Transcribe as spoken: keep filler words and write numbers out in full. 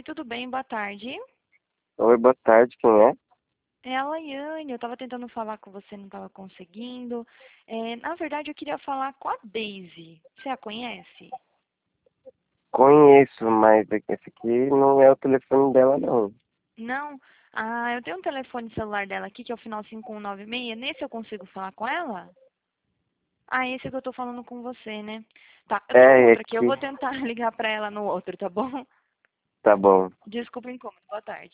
tudo bem? Boa tarde. Oi, boa tarde, quem é? É a Laiane, eu estava tentando falar com você, não estava conseguindo. É, na verdade, eu queria falar com a Daisy. Você a conhece? Conheço, mas esse aqui não é o telefone dela, não. Não? Ah, eu tenho um telefone celular dela aqui, que é o final cinco um nove seis. Nesse eu consigo falar com ela? Ah, esse que eu tô falando com você, né? Tá, eu tenho um É, é outro aqui, eu que vou tentar ligar pra ela no outro, tá bom? tá bom. Desculpa o incômodo. Boa tarde.